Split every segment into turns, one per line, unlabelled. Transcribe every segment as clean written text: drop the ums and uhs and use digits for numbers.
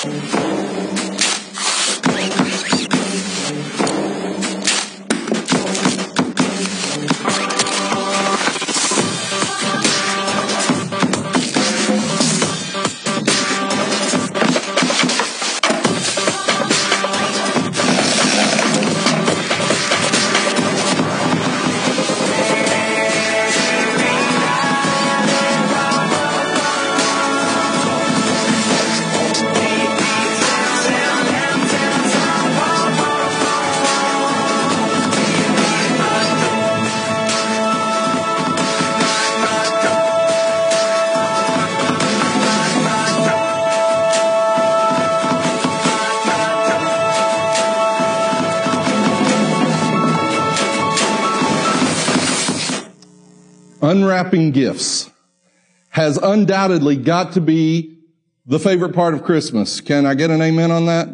Unwrapping gifts has undoubtedly got to be the favorite part of Christmas. Can I get an amen on that?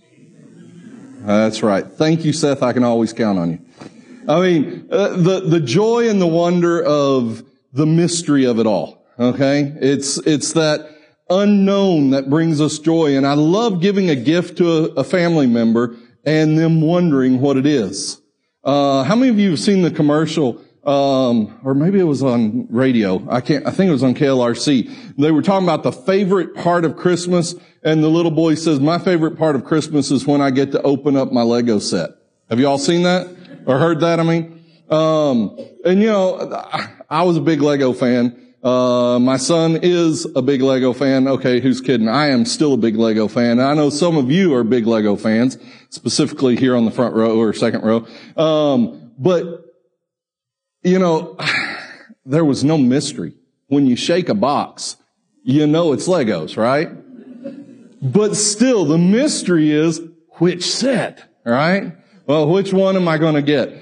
That's right. Thank you, Seth. I can always count on you. I mean, the joy and the wonder of the mystery of it all. Okay? It's that unknown that brings us joy. And I love giving a gift to a family member and them wondering what it is. How many of you have seen the commercial? Or maybe it was on radio. I think it was on KLRC. They were talking about the favorite part of Christmas, and the little boy says, my favorite part of Christmas is when I get to open up my Lego set. Have you all seen that? Or heard that, I mean? And you know, I was a big Lego fan. My son is a big Lego fan. Okay, who's kidding? I am still a big Lego fan. I know some of you are big Lego fans, specifically here on the front row or second row. But you know, there was no mystery. When you shake a box, you know it's Legos, right? But still, the mystery is which set, right? Well, which one am I going to get?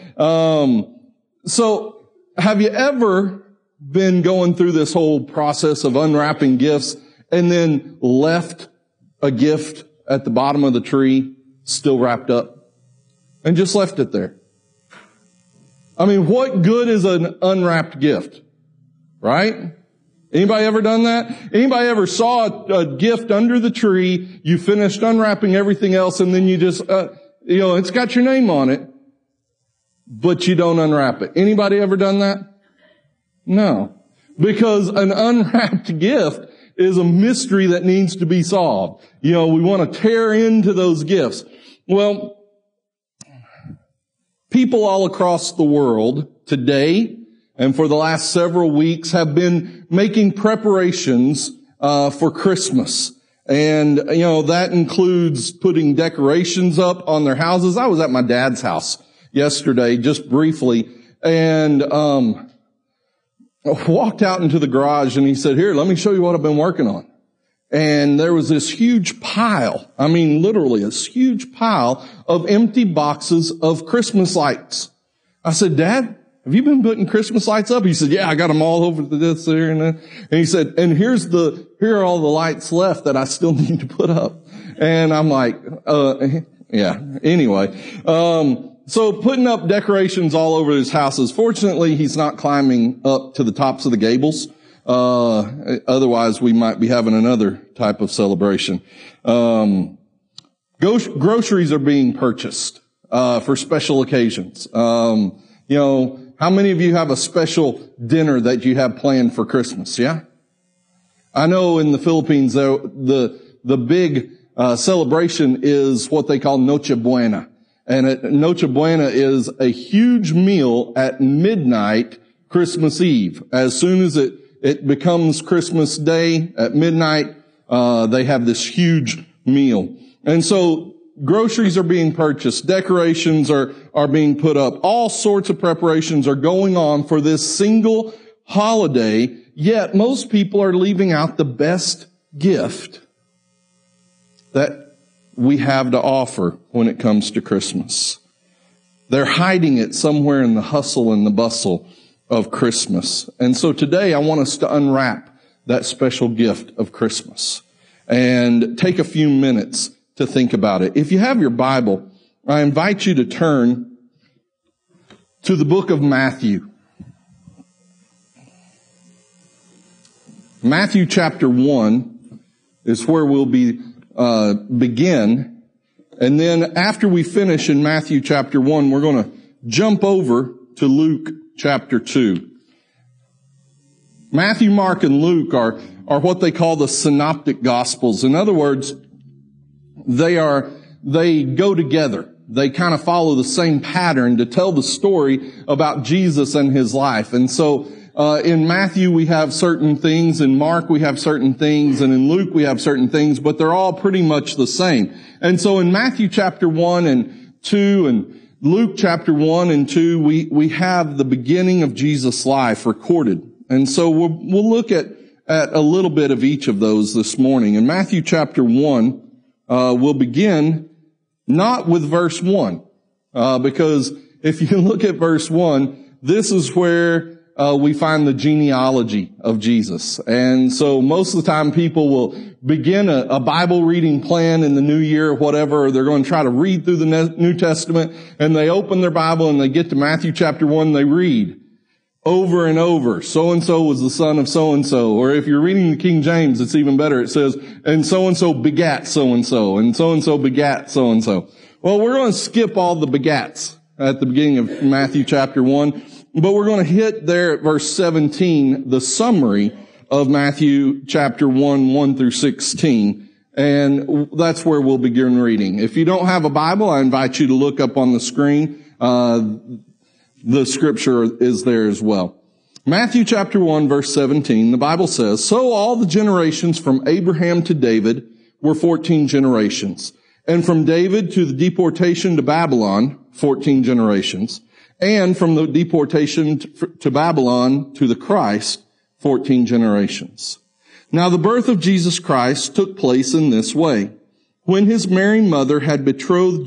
So have you ever been going through this whole process of unwrapping gifts and then left a gift at the bottom of the tree still wrapped up and just left it there? I mean, what good is an unwrapped gift? Right? Anybody ever done that? Anybody ever saw a gift under the tree, you finished unwrapping everything else, and then you just, it's got your name on it, but you don't unwrap it. Anybody ever done that? No. Because an unwrapped gift is a mystery that needs to be solved. You know, we want to tear into those gifts. Well, people all across the world today and for the last several weeks have been making preparations for Christmas. And, you know, that includes putting decorations up on their houses. I was at my dad's house yesterday, just briefly, and walked out into the garage, and he said, here, let me show you what I've been working on. And there was this huge pile, I mean literally this huge pile of empty boxes of Christmas lights. I said, Dad, have you been putting Christmas lights up? He said, yeah, I got them all over this there and that. And he said, and here are all the lights left that I still need to put up. And I'm like, yeah, anyway. So putting up decorations all over his houses. Fortunately, he's not climbing up to the tops of the gables. Otherwise we might be having another type of celebration. Groceries are being purchased, for special occasions. You know, how many of you have a special dinner that you have planned for Christmas? Yeah? I know in the Philippines, the big, celebration is what they call Noche Buena. And Noche Buena is a huge meal at midnight, Christmas Eve. As soon as it becomes Christmas Day at midnight, they have this huge meal. And so groceries are being purchased, decorations are being put up, all sorts of preparations are going on for this single holiday, yet most people are leaving out the best gift that we have to offer when it comes to Christmas. They're hiding it somewhere in the hustle and the bustle of Christmas. And so today I want us to unwrap that special gift of Christmas and take a few minutes to think about it. If you have your Bible, I invite you to turn to the book of Matthew. Matthew chapter 1 is where we'll be begin. And then after we finish in Matthew chapter 1, we're going to jump over to Luke chapter 2. Matthew, Mark, and Luke are what they call the synoptic gospels. In other words, they go together. They kind of follow the same pattern to tell the story about Jesus and his life. And so, in Matthew we have certain things, in Mark we have certain things, and in Luke we have certain things, but they're all pretty much the same. And so in Matthew chapter 1 and 2 and Luke chapter 1 and 2, we have the beginning of Jesus' life recorded. And so we'll look at a little bit of each of those this morning. In Matthew chapter 1, we'll begin not with verse 1, because if you look at verse 1, this is where we find the genealogy of Jesus. And so most of the time people will begin a Bible reading plan in the new year or whatever, or they're going to try to read through the New Testament, and they open their Bible and they get to Matthew chapter 1 and they read over and over, so-and-so was the son of so-and-so. Or if you're reading the King James, it's even better. It says, and so-and-so begat so-and-so, and so-and-so begat so-and-so. Well, we're going to skip all the begats at the beginning of Matthew chapter 1, but we're going to hit there at verse 17, the summary of Matthew chapter 1, 1 through 16. And that's where we'll begin reading. If you don't have a Bible, I invite you to look up on the screen. The scripture is there as well. Matthew chapter 1 verse 17, the Bible says, "So all the generations from Abraham to David were 14 generations. And from David to the deportation to Babylon, 14 generations. And from the deportation to Babylon to the Christ, 14 generations. Now the birth of Jesus Christ took place in this way. When his Mary mother had been betrothed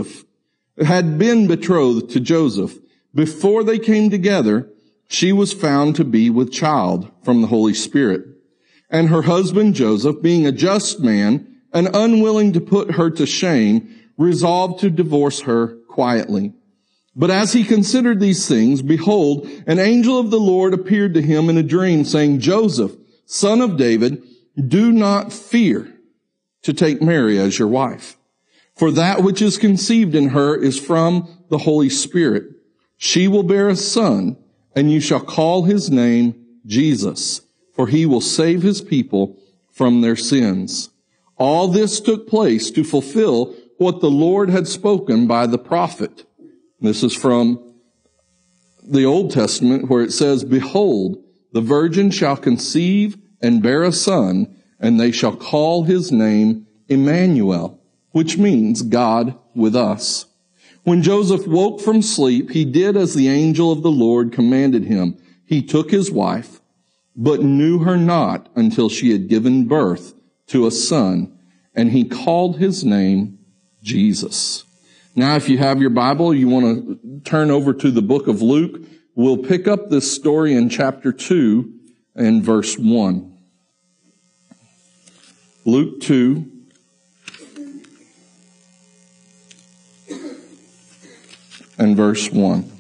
to Joseph, before they came together, she was found to be with child from the Holy Spirit. And her husband Joseph, being a just man and unwilling to put her to shame, resolved to divorce her quietly. But as he considered these things, behold, an angel of the Lord appeared to him in a dream, saying, Joseph, son of David, do not fear to take Mary as your wife. For that which is conceived in her is from the Holy Spirit. She will bear a son, and you shall call his name Jesus, for he will save his people from their sins. All this took place to fulfill what the Lord had spoken by the prophet. This is from the Old Testament, where it says, Behold, the virgin shall conceive and bear a son, and they shall call his name Emmanuel, which means God with us. When Joseph woke from sleep, he did as the angel of the Lord commanded him. He took his wife, but knew her not until she had given birth to a son, and he called his name Jesus. Now, if you have your Bible, you want to turn over to the book of Luke. We'll pick up this story in chapter 2 and verse 1. Luke 2. And verse 1.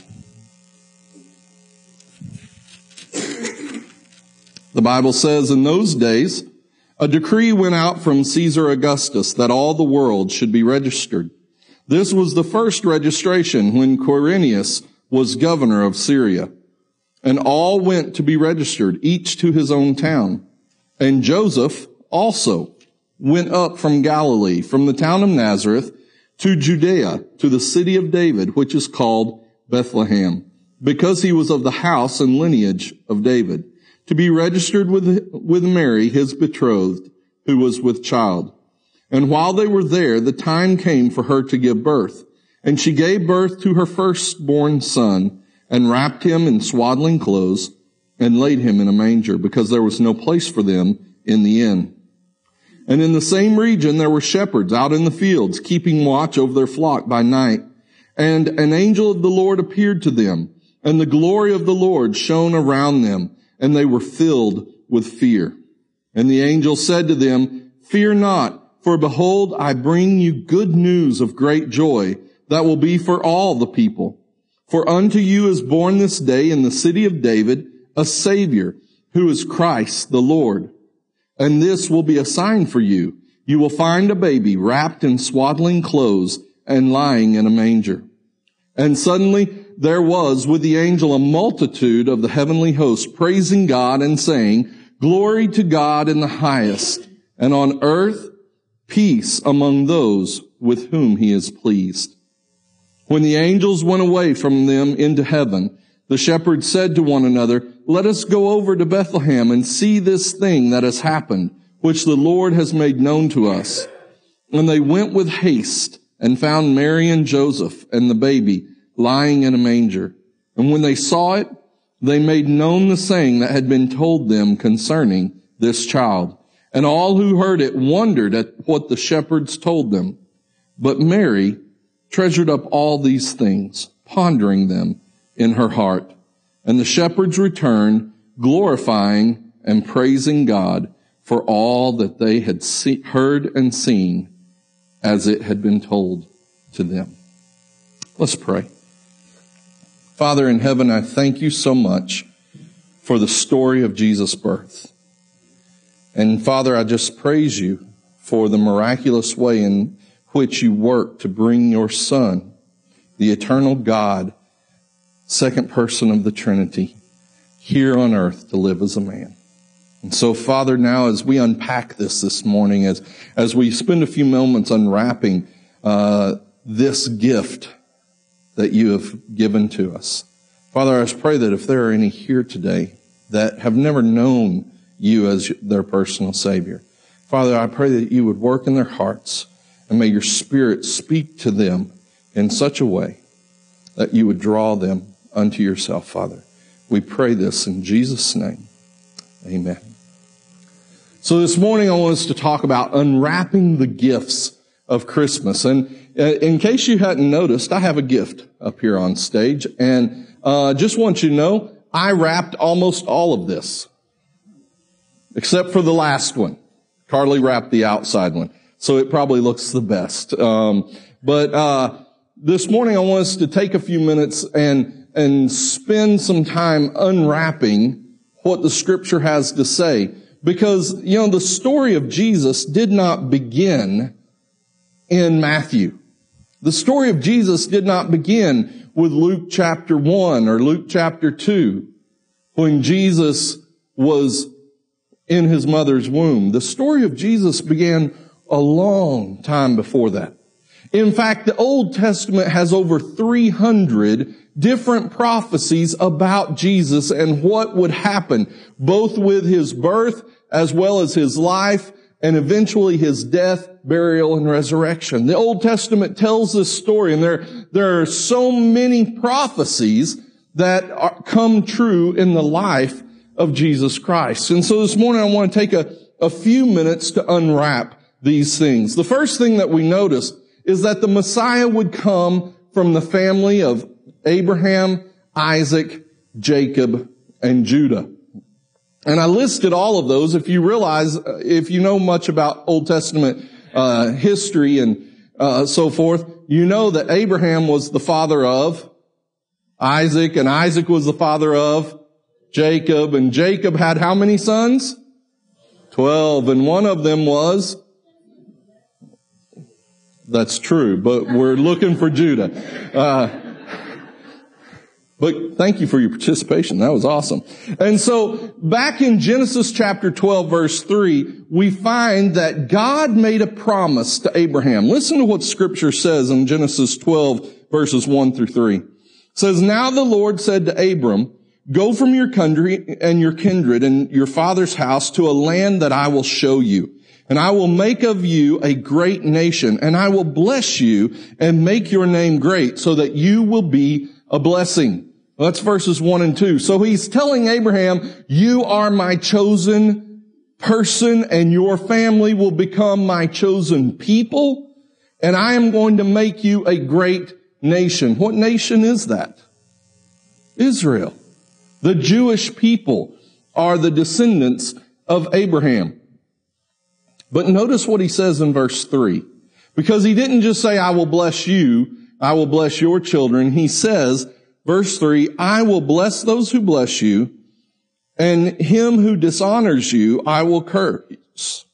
The Bible says, in those days, a decree went out from Caesar Augustus that all the world should be registered. This was the first registration when Quirinius was governor of Syria. And all went to be registered, each to his own town. And Joseph also went up from Galilee, from the town of Nazareth, to Judea, to the city of David, which is called Bethlehem, because he was of the house and lineage of David, to be registered with Mary, his betrothed, who was with child. And while they were there, the time came for her to give birth. And she gave birth to her firstborn son, and wrapped him in swaddling clothes, and laid him in a manger, because there was no place for them in the inn. And in the same region there were shepherds out in the fields, keeping watch over their flock by night. And an angel of the Lord appeared to them, and the glory of the Lord shone around them, and they were filled with fear. And the angel said to them, Fear not, for behold, I bring you good news of great joy that will be for all the people. For unto you is born this day in the city of David a Savior, who is Christ the Lord. And this will be a sign for you. you will find a baby wrapped in swaddling clothes and lying in a manger." And suddenly there was with the angel a multitude of the heavenly host praising God and saying, "Glory to God in the highest, and on earth peace among those with whom he is pleased." When the angels went away from them into heaven, the shepherds said to one another, "Let us go over to Bethlehem and see this thing that has happened, which the Lord has made known to us." And they went with haste and found Mary and Joseph and the baby lying in a manger. And when they saw it, they made known the saying that had been told them concerning this child. And all who heard it wondered at what the shepherds told them. But Mary treasured up all these things, pondering them in her heart. And the shepherds returned, glorifying and praising God for all that they had heard and seen as it had been told to them. Let's pray. Father in heaven, I thank you so much for the story of Jesus' birth. And Father, I just praise you for the miraculous way in which you work to bring your Son, the eternal God, second person of the Trinity, here on earth to live as a man. And so, Father, now as we unpack this morning, as we spend a few moments unwrapping this gift that you have given to us, Father, I just pray that if there are any here today that have never known you as their personal Savior, Father, I pray that you would work in their hearts, and may your Spirit speak to them in such a way that you would draw them unto yourself, Father. We pray this in Jesus' name. Amen. So this morning I want us to talk about unwrapping the gifts of Christmas. And in case you hadn't noticed, I have a gift up here on stage. And just want you to know, I wrapped almost all of this, except for the last one. Carly wrapped the outside one, so it probably looks the best. But this morning I want us to take a few minutes and spend some time unwrapping what the Scripture has to say. Because, the story of Jesus did not begin in Matthew. The story of Jesus did not begin with Luke chapter 1 or Luke chapter 2, when Jesus was in his mother's womb. The story of Jesus began a long time before that. In fact, the Old Testament has over 300 different prophecies about Jesus and what would happen, both with his birth as well as his life and eventually his death, burial, and resurrection. The Old Testament tells this story, and there are so many prophecies that come true in the life of Jesus Christ. And so this morning I want to take a few minutes to unwrap these things. The first thing that we notice is that the Messiah would come from the family of Abraham, Isaac, Jacob, and Judah. And I listed all of those. If you realize, if you know much about Old Testament history and so forth, you know that Abraham was the father of Isaac, and Isaac was the father of Jacob, and Jacob had how many sons? 12, and one of them was... That's true, but we're looking for Judah. But thank you for your participation. That was awesome. And so back in Genesis chapter 12, verse 3, we find that God made a promise to Abraham. Listen to what Scripture says in Genesis 12, verses 1 through 3. It says, "Now the Lord said to Abram, go from your country and your kindred and your father's house to a land that I will show you. And I will make of you a great nation, and I will bless you and make your name great so that you will be a blessing." Well, that's verses 1 and 2. So he's telling Abraham, you are my chosen person, and your family will become my chosen people, and I am going to make you a great nation. What nation is that? Israel. The Jewish people are the descendants of Abraham. But notice what he says in verse 3. Because he didn't just say, I will bless you, I will bless your children. He says, verse 3, I will bless those who bless you, and him who dishonors you I will curse.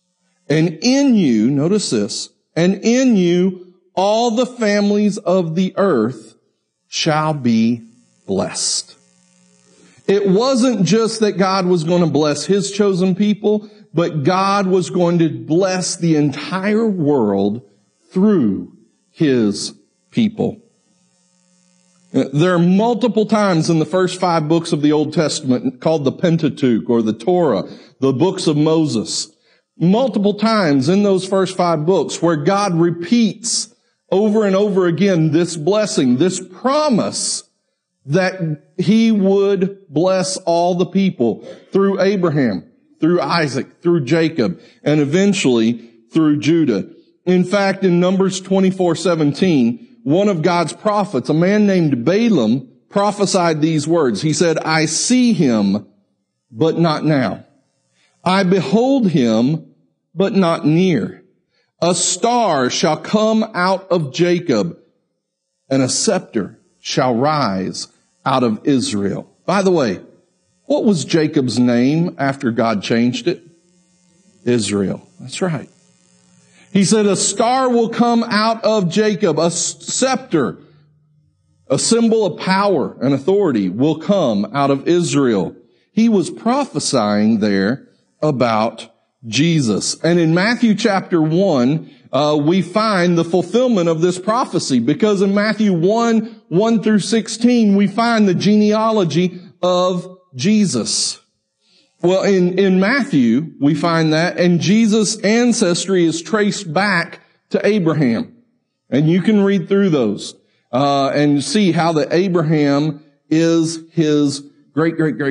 And in you, notice this, and in you all the families of the earth shall be blessed. It wasn't just that God was going to bless His chosen people, but God was going to bless the entire world through His people. There are multiple times in the first 5 books of the Old Testament called the Pentateuch or the Torah, the books of Moses. Multiple times in those first 5 books where God repeats over and over again this blessing, this promise that He would bless all the people through Abraham, through Isaac, through Jacob, and eventually through Judah. In fact, in Numbers 24:17, one of God's prophets, a man named Balaam, prophesied these words. He said, I see him, but not now. I behold him, but not near. A star shall come out of Jacob, and a scepter shall rise out of Israel. By the way, what was Jacob's name after God changed it? Israel. That's right. He said, a star will come out of Jacob, a scepter, a symbol of power and authority will come out of Israel. He was prophesying there about Jesus. And in Matthew chapter 1, we find the fulfillment of this prophecy, because in Matthew 1 through 16, we find the genealogy of Jesus. Well, in Matthew, we find that, and Jesus' ancestry is traced back to Abraham. And you can read through those, and see how that Abraham is his great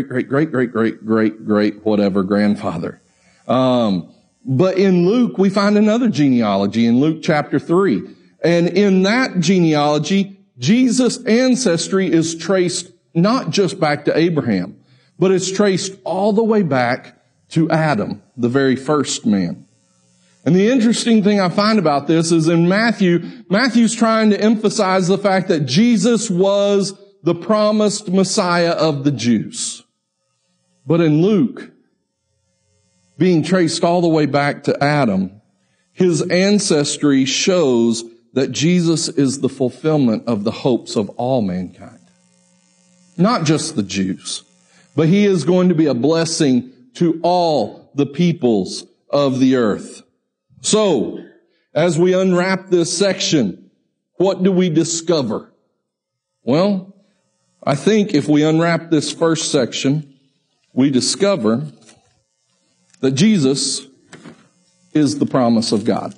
whatever grandfather. But in Luke, we find another genealogy in Luke chapter 3. And in that genealogy, Jesus' ancestry is traced not just back to Abraham, but it's traced all the way back to Adam, the very first man. And the interesting thing I find about this is in Matthew's trying to emphasize the fact that Jesus was the promised Messiah of the Jews. But in Luke, being traced all the way back to Adam, his ancestry shows that Jesus is the fulfillment of the hopes of all mankind. Not just the Jews, but He is going to be a blessing to all the peoples of the earth. So, as we unwrap this section, what do we discover? Well, I think if we unwrap this first section, we discover that Jesus is the promise of God.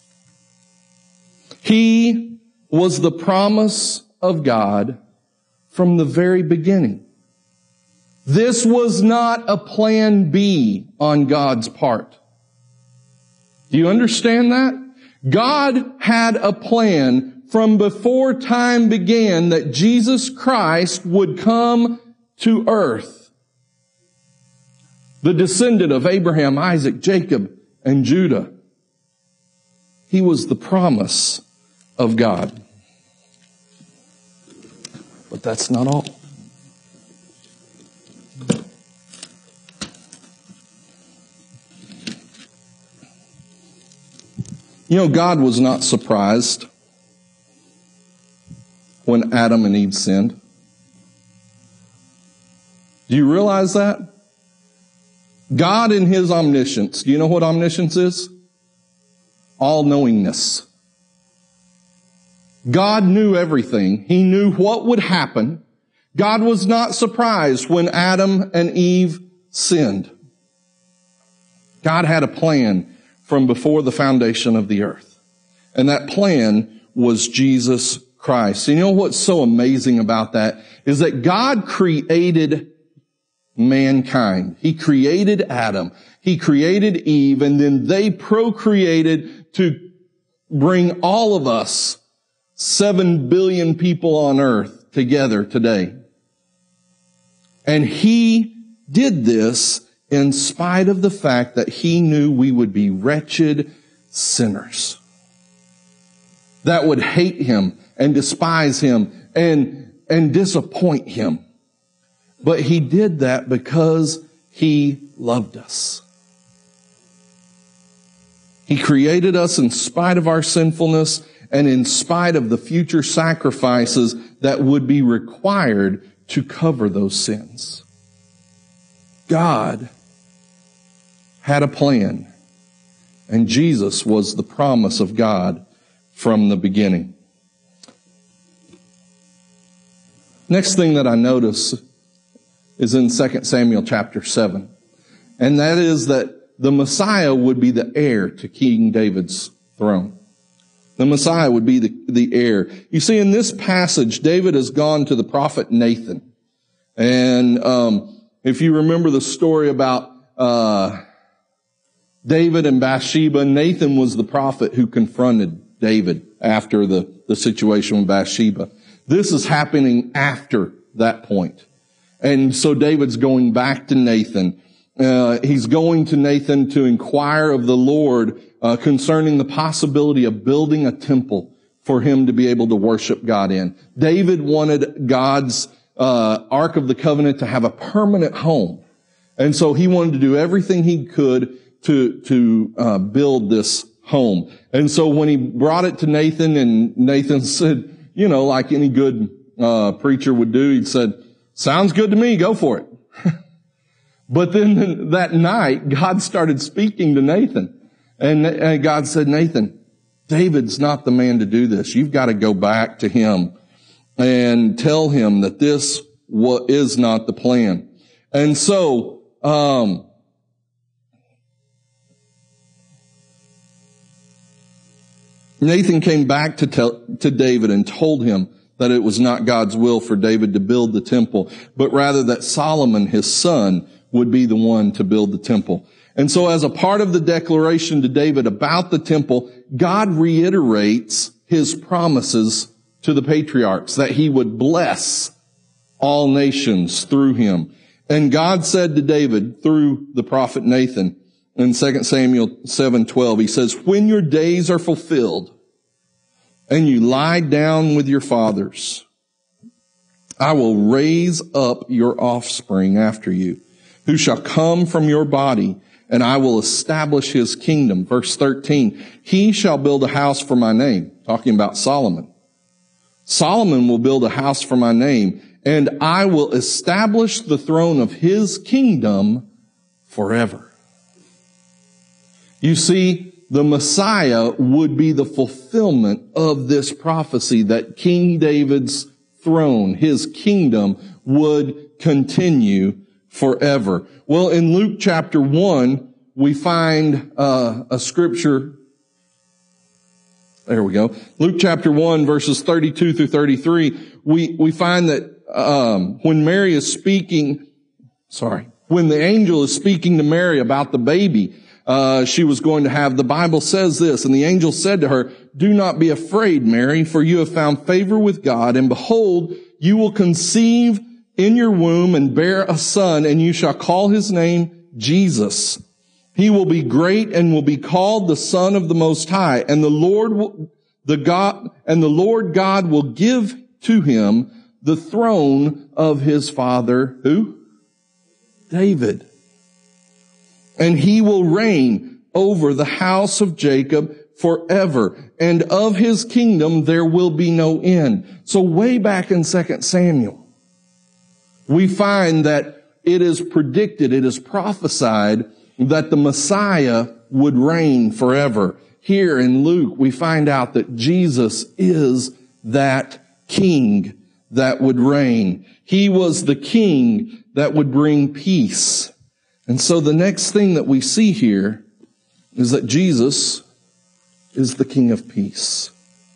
He was the promise of God from the very beginning. This was not a plan B on God's part. Do you understand that? God had a plan from before time began that Jesus Christ would come to earth. The descendant of Abraham, Isaac, Jacob, and Judah. He was the promise of God. But that's not all. You know, God was not surprised when Adam and Eve sinned. Do you realize that? God in His omniscience, do you know what omniscience is? All-knowingness. God knew everything. He knew what would happen. God was not surprised when Adam and Eve sinned. God had a plan from before the foundation of the earth. And that plan was Jesus Christ. And you know what's so amazing about that is that God created mankind. He created Adam. He created Eve, and then they procreated to bring all of us, 7 billion people on earth, together today. And He did this in spite of the fact that He knew we would be wretched sinners that would hate Him and despise Him and disappoint Him. But He did that because He loved us. He created us in spite of our sinfulness and in spite of the future sacrifices that would be required to cover those sins. God had a plan, and Jesus was the promise of God from the beginning. Next thing that I notice is in 2 Samuel chapter 7. And that is that the Messiah would be the heir to King David's throne. The Messiah would be the heir. You see, in this passage, David has gone to the prophet Nathan. And if you remember the story about David and Bathsheba, Nathan was the prophet who confronted David after the situation with Bathsheba. This is happening after that point. And so David's going back to Nathan. He's going to Nathan to inquire of the Lord concerning the possibility of building a temple for him to be able to worship God in. David wanted God's Ark of the Covenant to have a permanent home. And so he wanted to do everything he could to build this home. And so when he brought it to Nathan, and Nathan said, you know, like any good preacher would do, he said, "Sounds good to me, go for it." But then that night, God started speaking to Nathan. And God said, "Nathan, David's not the man to do this. You've got to go back to him and tell him that this is not the plan." And so, Nathan came back to David and told him that it was not God's will for David to build the temple, but rather that Solomon, his son, would be the one to build the temple. And so as a part of the declaration to David about the temple, God reiterates his promises to the patriarchs that he would bless all nations through him. And God said to David through the prophet Nathan in 2 Samuel 7:12, he says, "When your days are fulfilled and you lie down with your fathers, I will raise up your offspring after you, who shall come from your body, and I will establish his kingdom." Verse 13, "He shall build a house for my name," talking about Solomon. "Solomon will build a house for my name, and I will establish the throne of his kingdom forever." You see, the Messiah would be the fulfillment of this prophecy that King David's throne, his kingdom, would continue forever. Well, in Luke chapter 1, we find a scripture. There we go. Luke chapter 1, verses 32 through 33, we find that when the angel is speaking to Mary about the baby she was going to have, the Bible says this, "And the angel said to her, 'Do not be afraid, Mary, for you have found favor with God, and behold, you will conceive in your womb and bear a son, and you shall call his name Jesus. He will be great and will be called the Son of the Most High, and the Lord God will give to him the throne of his father,'" who? David. "And he will reign over the house of Jacob forever, and of his kingdom there will be no end." So way back in 2 Samuel, we find that it is predicted, it is prophesied that the Messiah would reign forever. Here in Luke, we find out that Jesus is that king that would reign. He was the king that would bring peace. And so the next thing that we see here is that Jesus is the King of Peace.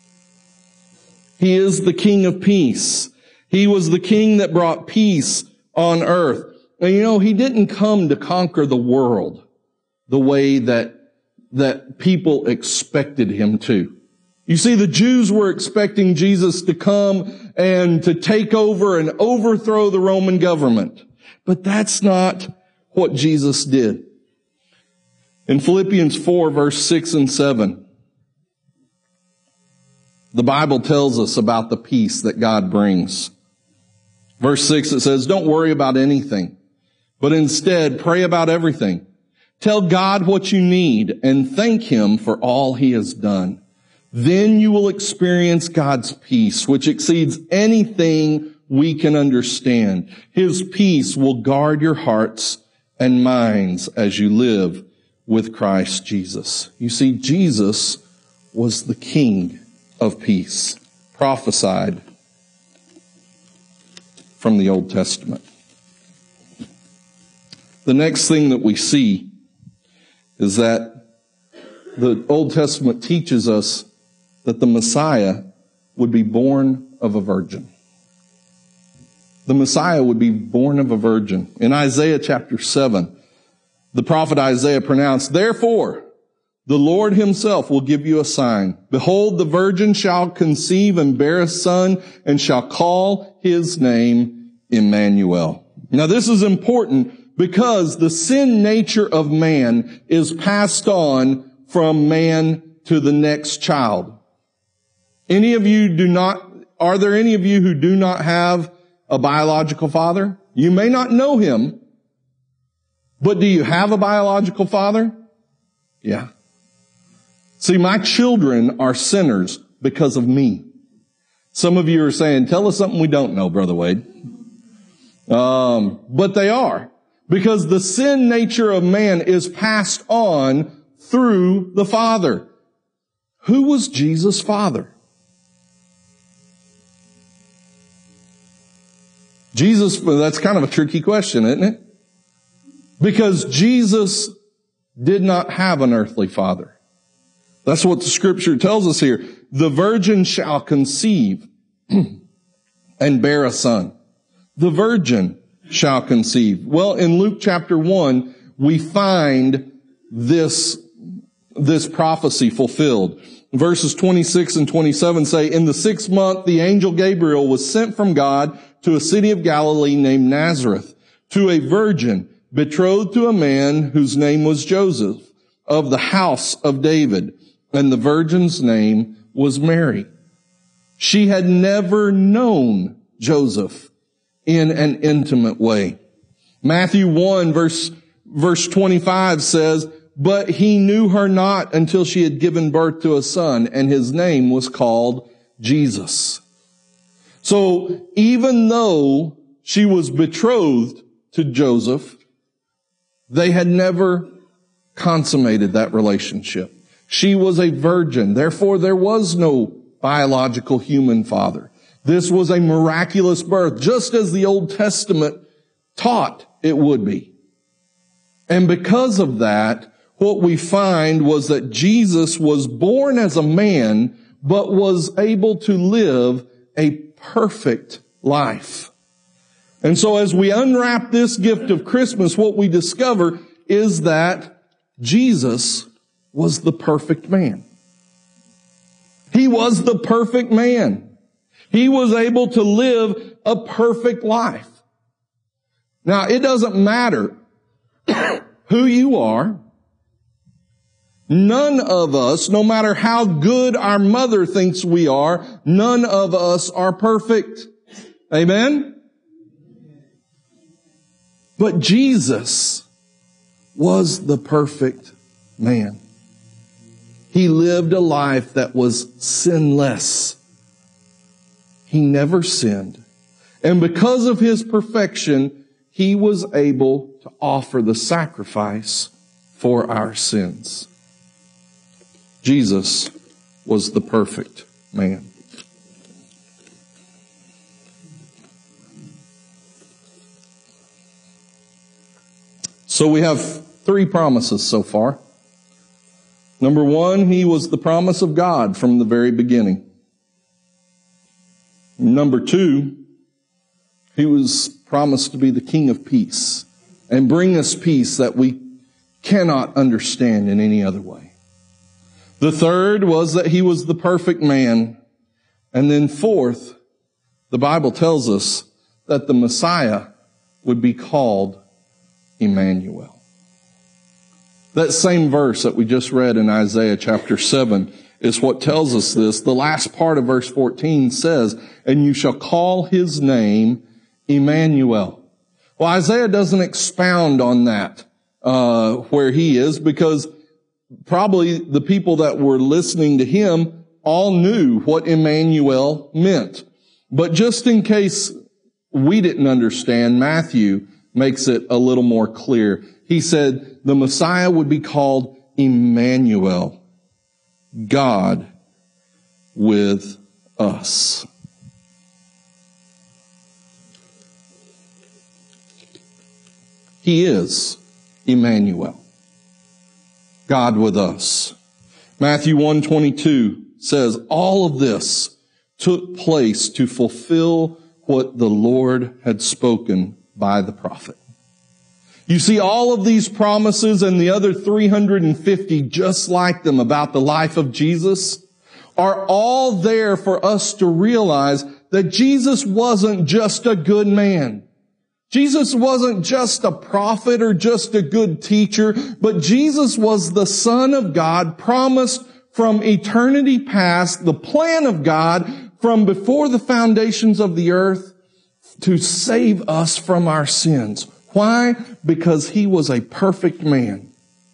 He is the King of Peace. He was the King that brought peace on earth. And you know, he didn't come to conquer the world the way that people expected him to. You see, the Jews were expecting Jesus to come and to take over and overthrow the Roman government. But that's not what Jesus did. In Philippians 4, verse 6 and 7, the Bible tells us about the peace that God brings. Verse 6, it says, "Don't worry about anything, but instead pray about everything. Tell God what you need and thank Him for all He has done. Then you will experience God's peace, which exceeds anything we can understand. His peace will guard your hearts and minds as you live with Christ Jesus. You see, Jesus was the King of peace, prophesied from the Old Testament. The next thing that we see is that the Old Testament teaches us that the Messiah would be born of a virgin. The Messiah would be born of a virgin. In Isaiah chapter 7, the prophet Isaiah pronounced, "Therefore, the Lord Himself will give you a sign. Behold, the virgin shall conceive and bear a son and shall call His name Emmanuel." Now this is important because the sin nature of man is passed on from man to the next child. Are there any of you who do not have a biological father? You may not know him, but do you have a biological father? Yeah. See, my children are sinners because of me. Some of you are saying, tell us something we don't know, Brother Wade. But they are. Because the sin nature of man is passed on through the Father. Who was Jesus' father? Jesus, that's kind of a tricky question, isn't it? Because Jesus did not have an earthly father. That's what the scripture tells us here. The virgin shall conceive and bear a son. The virgin shall conceive. Well, in Luke chapter 1, we find this prophecy fulfilled. Verses 26 and 27 say, "In the 6th month, the angel Gabriel was sent from God to a city of Galilee named Nazareth, to a virgin betrothed to a man whose name was Joseph, of the house of David. And the virgin's name was Mary. She had never known Joseph in an intimate way." Matthew 1 verse 25 says, "But he knew her not until she had given birth to a son, and his name was called Jesus." So even though she was betrothed to Joseph, they had never consummated that relationship. She was a virgin. Therefore, there was no biological human father. This was a miraculous birth, just as the Old Testament taught it would be. And because of that, what we find was that Jesus was born as a man, but was able to live a perfect life. And so as we unwrap this gift of Christmas, what we discover is that Jesus was the perfect man. He was the perfect man. He was able to live a perfect life. Now, it doesn't matter who you are. None of us, no matter how good our mother thinks we are, none of us are perfect. Amen? But Jesus was the perfect man. He lived a life that was sinless. He never sinned. And because of His perfection, He was able to offer the sacrifice for our sins. Jesus was the perfect man. So we have 3 promises so far. Number 1, He was the promise of God from the very beginning. Number 2, He was promised to be the King of peace and bring us peace that we cannot understand in any other way. The third was that He was the perfect man. And then 4th, the Bible tells us that the Messiah would be called Emmanuel. That same verse that we just read in Isaiah chapter 7 is what tells us this. The last part of verse 14 says, "And you shall call His name Emmanuel." Well, Isaiah doesn't expound on that where he is, because probably the people that were listening to him all knew what Emmanuel meant. But just in case we didn't understand, Matthew makes it a little more clear. He said the Messiah would be called Emmanuel, God with us. He is Emmanuel, God with us. Matthew 1:22 says, all of this took place to fulfill what the Lord had spoken by the prophet. You see, all of these promises and the other 350 just like them about the life of Jesus are all there for us to realize that Jesus wasn't just a good man. Jesus wasn't just a prophet or just a good teacher, but Jesus was the Son of God, promised from eternity past, the plan of God from before the foundations of the earth to save us from our sins. Why? Because he was a perfect man.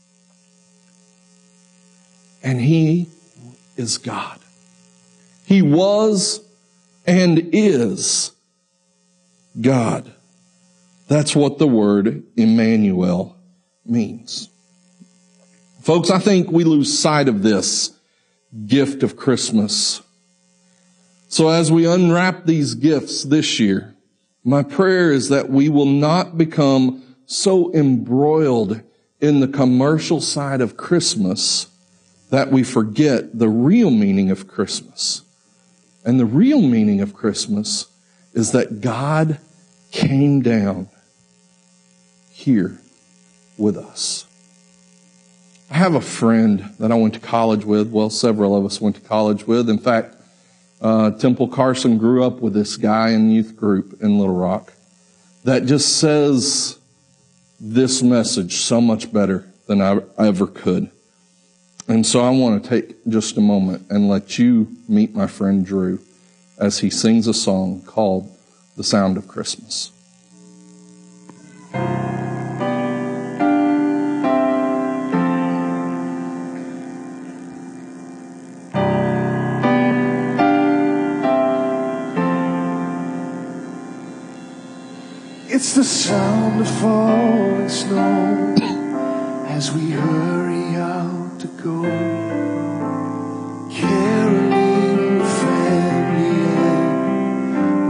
And he is God. He was and is God. That's what the word Emmanuel means. Folks, I think we lose sight of this gift of Christmas. So as we unwrap these gifts this year, my prayer is that we will not become so embroiled in the commercial side of Christmas that we forget the real meaning of Christmas. And the real meaning of Christmas is that God came down here with us. I have a friend that I went to college with. Well, several of us went to college with. In fact, Temple Carson grew up with this guy in youth group in Little Rock that just says this message so much better than I ever could. And so I want to take just a moment and let you meet my friend Drew as he sings a song called The Sound of Christmas.
It's the sound of falling snow as we hurry out to go, caroling with family and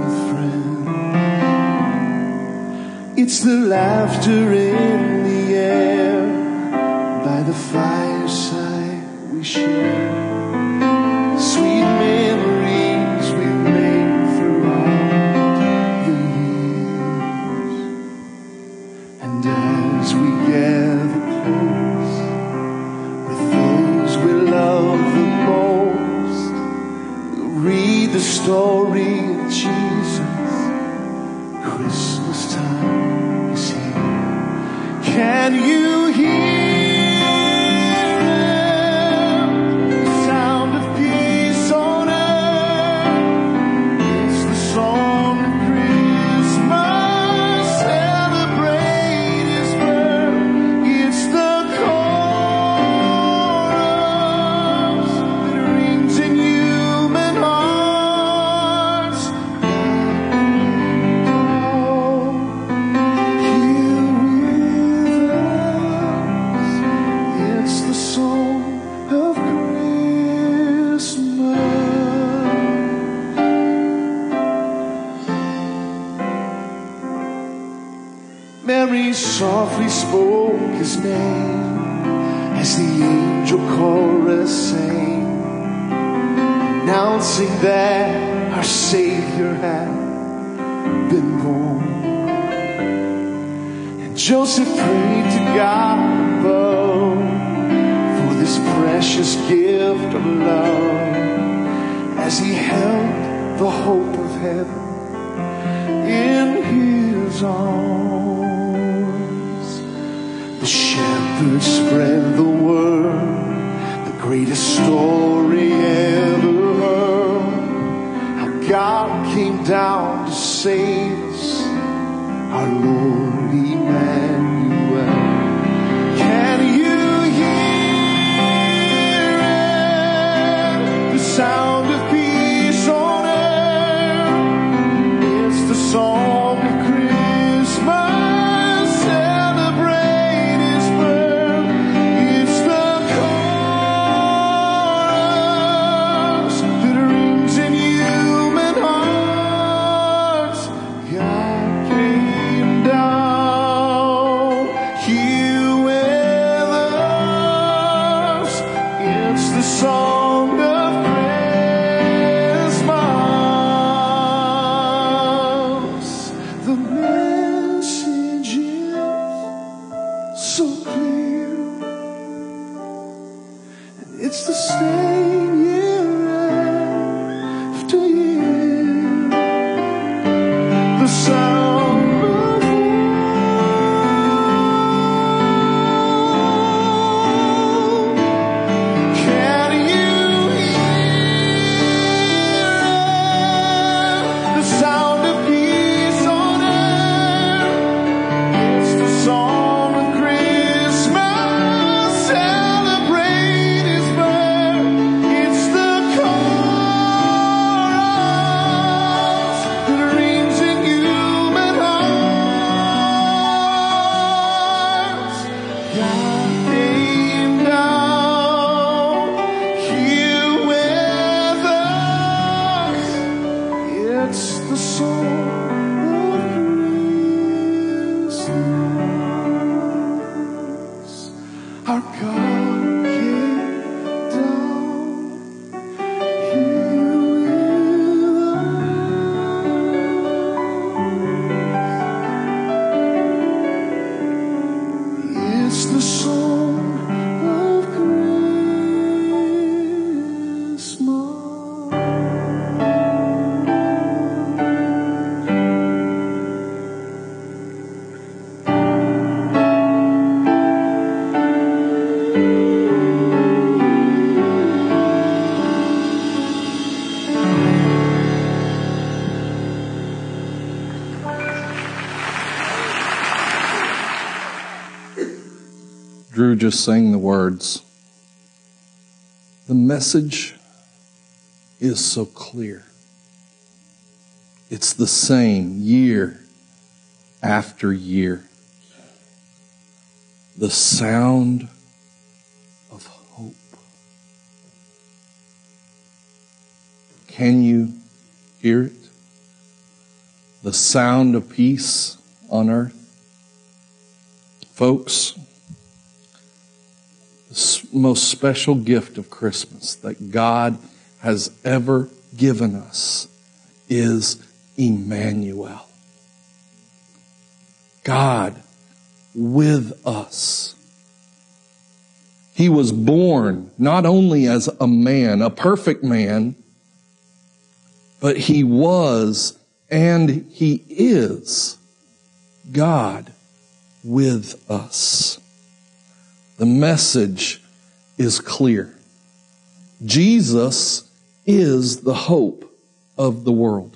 with friends. It's the laughter in the air by the fireside we share, sweet memories we've made throughout the years. And as we gather close with those we love the most, we'll read the story of Jesus. Christmas time is here. Can you hear it? The sound of peace on earth. It's the song of Christmas. Celebrate His birth. It's the chorus that rings in human hearts. Here with us, it's the song of Christmas. Mary softly spoke His name as the angel chorus sang, announcing that our Savior had been born. And Joseph prayed to God above for this precious gift of love as he held the hope of heaven in his arms. The shepherds spread the word, the greatest story ever heard, how God came down to save us, our Lord Emmanuel. song of Christmas. The message is so clear, and it's the same year after year. The sound of can you hear the sound of peace on earth? It's the song of Christmas, celebrate His birth. It's the chorus that rings in human hearts. God came down here with us. It's the song of Christmas. Our God came down here with us. It's the song of Christmas.
Drew just sang the words. The message is so clear. It's the same year after year. The sound of hope. Can you hear it? The sound of peace on earth. Folks, the most special gift of Christmas that God has ever given us is Emmanuel. God with us. He was born not only as a man, a perfect man, but He was and He is God with us. The message is clear. Jesus is the hope of the world.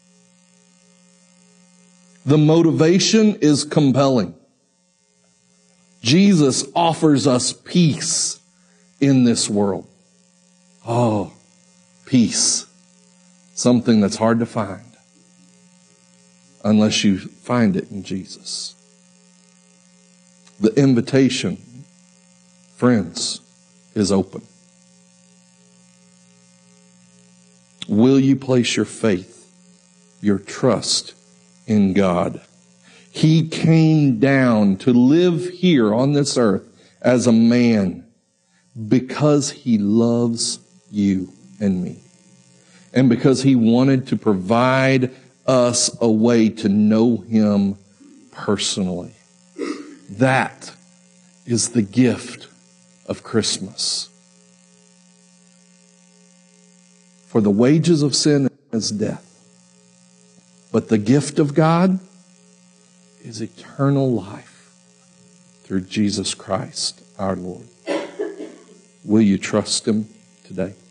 The motivation is compelling. Jesus offers us peace in this world. Oh, peace. Something that's hard to find unless you find it in Jesus. The invitation, friends, is open. Will you place your faith, your trust in God? He came down to live here on this earth as a man because He loves you and me. And because He wanted to provide us a way to know Him personally. That is the gift of Christmas. For the wages of sin is death. But the gift of God is eternal life through Jesus Christ our Lord. Will you trust Him today?